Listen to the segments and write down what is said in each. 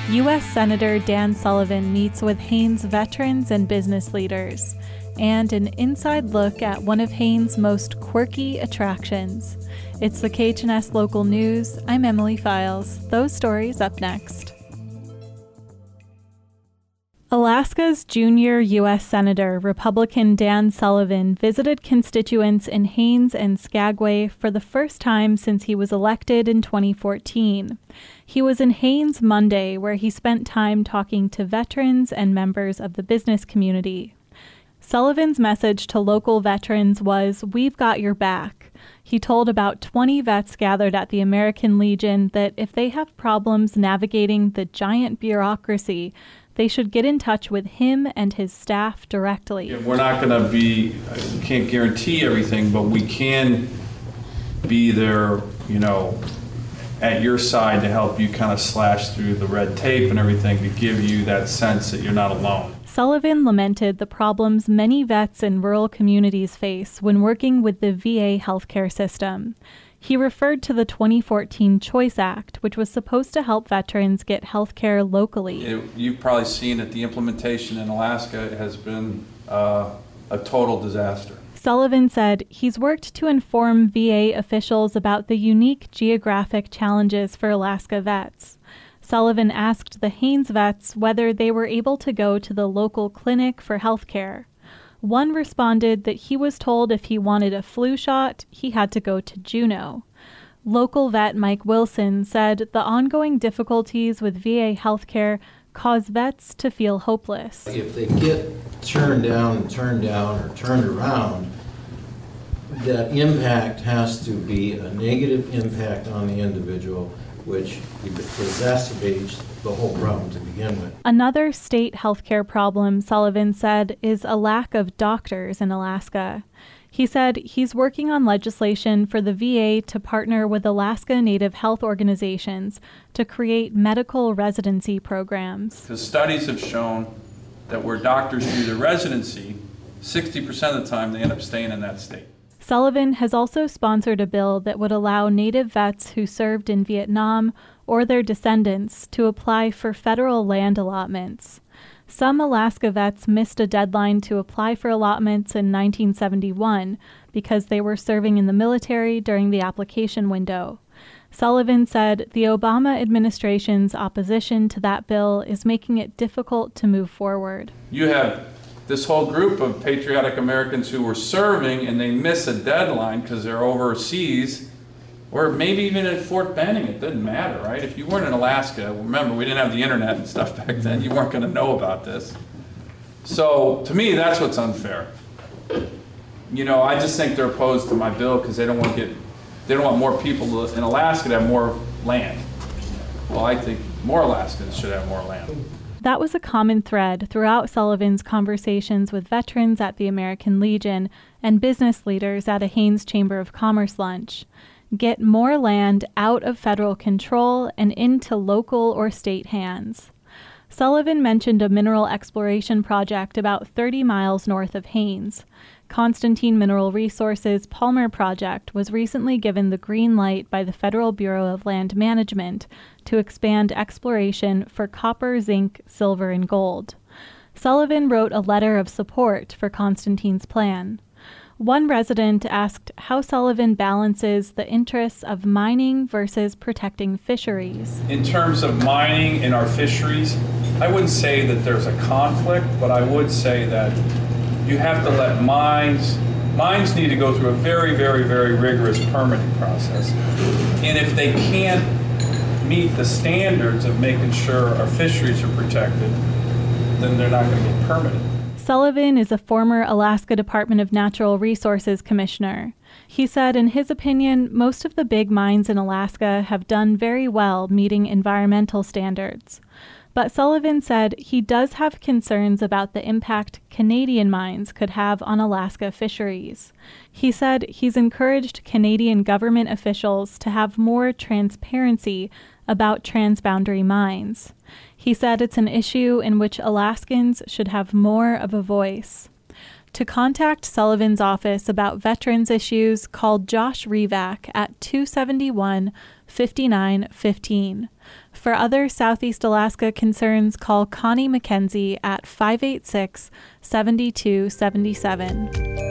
U.S. Senator Dan Sullivan meets with Haines veterans and business leaders, and an inside look at one of Haines' most quirky attractions. It's the KHNS Local News. I'm Emily Files. Those stories up next. Alaska's junior U.S. Senator, Republican Dan Sullivan, visited constituents in Haines and Skagway for the first time since he was elected in 2014. He was in Haines Monday, where he spent time talking to veterans and members of the business community. Sullivan's message to local veterans was, "We've got your back." He told about 20 vets gathered at the American Legion that if they have problems navigating the giant bureaucracy, they should get in touch with him and his staff directly. We're not going to we can't guarantee everything, but we can be there, at your side to help you kind of slash through the red tape and everything to give you that sense that you're not alone. Sullivan lamented the problems many vets in rural communities face when working with the VA healthcare system. He referred to the 2014 Choice Act, which was supposed to help veterans get health care locally. You've probably seen that the implementation in Alaska has been a total disaster. Sullivan said he's worked to inform VA officials about the unique geographic challenges for Alaska vets. Sullivan asked the Haines vets whether they were able to go to the local clinic for health care. One responded that he was told if he wanted a flu shot, he had to go to Juneau. Local vet Mike Wilson said the ongoing difficulties with VA healthcare cause vets to feel hopeless. If they get turned down, or turned around, that impact has to be a negative impact on the individual, which exacerbates the whole problem to begin with. Another state healthcare problem, Sullivan said, is a lack of doctors in Alaska. He said he's working on legislation for the VA to partner with Alaska Native health organizations to create medical residency programs. Because studies have shown that where doctors do their residency, 60% of the time they end up staying in that state. Sullivan has also sponsored a bill that would allow Native vets who served in Vietnam or their descendants to apply for federal land allotments. Some Alaska vets missed a deadline to apply for allotments in 1971 because they were serving in the military during the application window. Sullivan said the Obama administration's opposition to that bill is making it difficult to move forward. You have this whole group of patriotic Americans who were serving and they miss a deadline because they're overseas, or maybe even at Fort Benning. It doesn't matter, right? If you weren't in Alaska, remember, we didn't have the internet and stuff back then. You weren't going to know about this. So to me, that's what's unfair. I just think they're opposed to my bill because they don't want more people in Alaska to have more land. Well, I think more Alaskans should have more land. That was a common thread throughout Sullivan's conversations with veterans at the American Legion and business leaders at a Haines Chamber of Commerce lunch. Get more land out of federal control and into local or state hands. Sullivan mentioned a mineral exploration project about 30 miles north of Haines. Constantine Mineral Resources' Palmer project was recently given the green light by the Federal Bureau of Land Management to expand exploration for copper, zinc, silver, and gold. Sullivan wrote a letter of support for Constantine's plan. One resident asked how Sullivan balances the interests of mining versus protecting fisheries. In terms of mining in our fisheries, I wouldn't say that there's a conflict, but I would say that you have to let mines need to go through a very, very, very rigorous permitting process. And if they can't meet the standards of making sure our fisheries are protected, then they're not going to get permitted. Sullivan is a former Alaska Department of Natural Resources commissioner. He said, in his opinion, most of the big mines in Alaska have done very well meeting environmental standards. But Sullivan said he does have concerns about the impact Canadian mines could have on Alaska fisheries. He said he's encouraged Canadian government officials to have more transparency about transboundary mines. He said it's an issue in which Alaskans should have more of a voice. To contact Sullivan's office about veterans issues, call Josh Revac at 271-5915. For other Southeast Alaska concerns, call Connie McKenzie at 586-7277.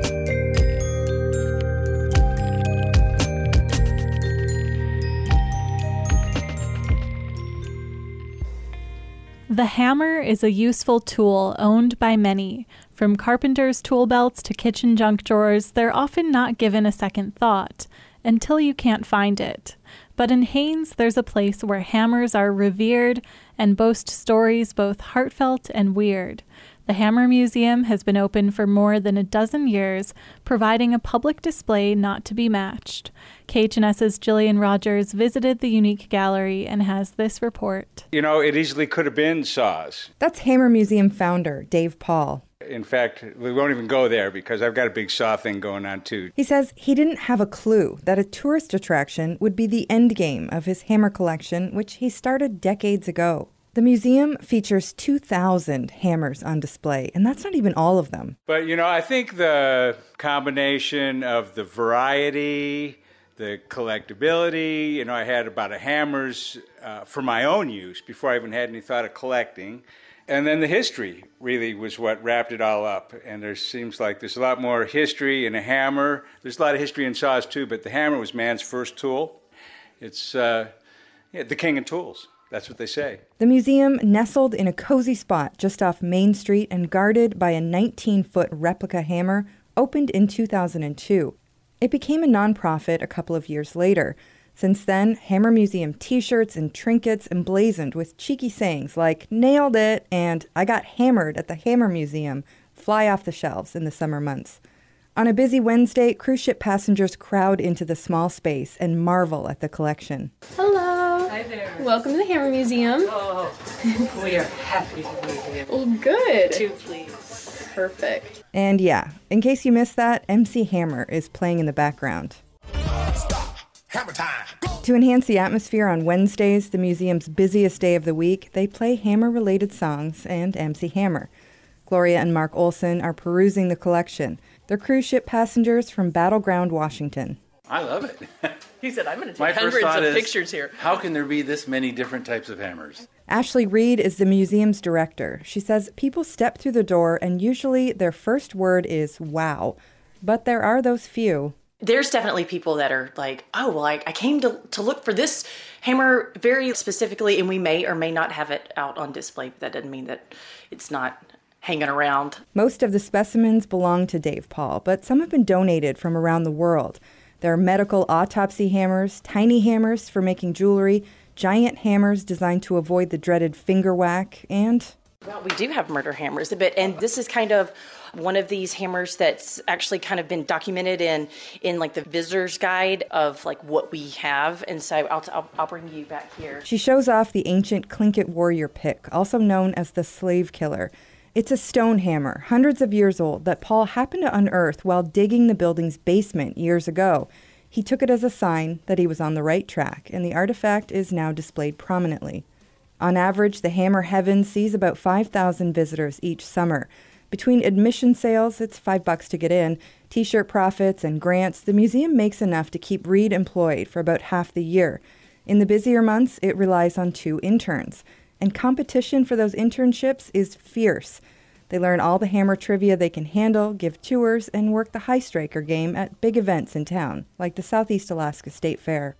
The hammer is a useful tool owned by many. From carpenter's tool belts to kitchen junk drawers, they're often not given a second thought until you can't find it. But in Haines, there's a place where hammers are revered and boast stories both heartfelt and weird. The Hammer Museum has been open for more than a dozen years, providing a public display not to be matched. KHNS's Jillian Rogers visited the unique gallery and has this report. You know, it easily could have been Saws. That's Hammer Museum founder Dave Paul. In fact, we won't even go there because I've got a big Saw thing going on too. He says he didn't have a clue that a tourist attraction would be the end game of his hammer collection, which he started decades ago. The museum features 2,000 hammers on display, and that's not even all of them. But, you know, I think the combination of the variety, the collectability, you know, I had about a hammers for my own use before I even had any thought of collecting. And then the history really was what wrapped it all up. And there seems like there's a lot more history in a hammer. There's a lot of history in saws too, but the hammer was man's first tool. It's the king of tools. That's what they say. The museum, nestled in a cozy spot just off Main Street and guarded by a 19-foot replica hammer, opened in 2002. It became a nonprofit a couple of years later. Since then, Hammer Museum t-shirts and trinkets emblazoned with cheeky sayings like, "Nailed it," and "I got hammered at the Hammer Museum," fly off the shelves in the summer months. On a busy Wednesday, cruise ship passengers crowd into the small space and marvel at the collection. Hello. Hi there. Welcome to the Hammer Museum. Oh, we are happy to be here. Oh, good. 2, please. Perfect. And yeah, in case you missed that, MC Hammer is playing in the background. Stop. Hammer time. Go. To enhance the atmosphere on Wednesdays, the museum's busiest day of the week, they play hammer-related songs and MC Hammer. Gloria and Mark Olson are perusing the collection. They're cruise ship passengers from Battleground, Washington. I love it. He said, I'm going to My take first hundreds thought of is, pictures here. how can there be this many different types of hammers? Ashley Reed is the museum's director. She says people step through the door and usually their first word is wow. But there are those few. There's definitely people that are like, oh, well, I came to look for this hammer very specifically, and we may or may not have it out on display. But that doesn't mean that it's not hanging around. Most of the specimens belong to Dave Paul, but some have been donated from around the world. There are medical autopsy hammers, tiny hammers for making jewelry, giant hammers designed to avoid the dreaded finger whack, and... Well, we do have murder hammers a bit, and this is kind of one of these hammers that's actually kind of been documented in like the visitor's guide of like what we have, and so I'll bring you back here. She shows off the ancient Tlingit warrior pick, also known as the slave killer. It's a stone hammer, hundreds of years old, that Paul happened to unearth while digging the building's basement years ago. He took it as a sign that he was on the right track, and the artifact is now displayed prominently. On average, the Hammer Heaven sees about 5,000 visitors each summer. Between admission sales, it's $5 to get in, t-shirt profits, and grants, the museum makes enough to keep Reed employed for about half the year. In the busier months, it relies on 2 interns. And competition for those internships is fierce. They learn all the hammer trivia they can handle, give tours, and work the high striker game at big events in town, like the Southeast Alaska State Fair.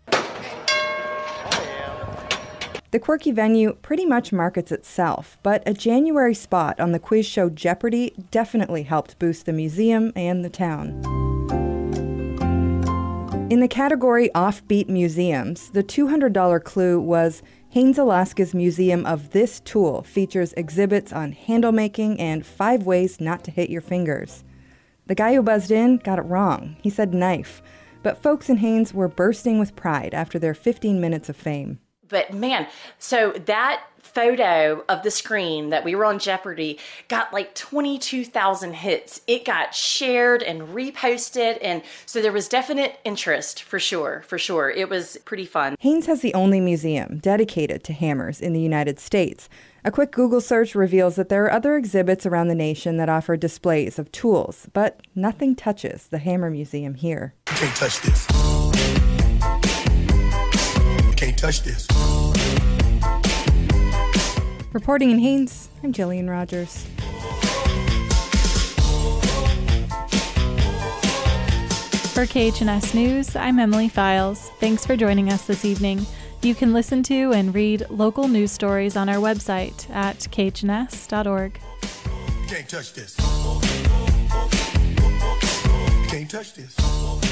The quirky venue pretty much markets itself, but a January spot on the quiz show Jeopardy definitely helped boost the museum and the town. In the category Offbeat Museums, the $200 clue was Haines, Alaska's Museum of This Tool features exhibits on handle making and 5 ways not to hit your fingers. The guy who buzzed in got it wrong. He said knife. But folks in Haines were bursting with pride after their 15 minutes of fame. But man, so that photo of the screen that we were on Jeopardy got like 22,000 hits. It got shared and reposted, and so there was definite interest for sure. It was pretty fun. Haines has the only museum dedicated to hammers in the United States. A quick Google search reveals that there are other exhibits around the nation that offer displays of tools, but nothing touches the Hammer Museum here. You can't touch this. You can't touch this. Reporting in Haines, I'm Jillian Rogers. For KHNS News, I'm Emily Files. Thanks for joining us this evening. You can listen to and read local news stories on our website at khns.org. You can't touch this. You can't touch this.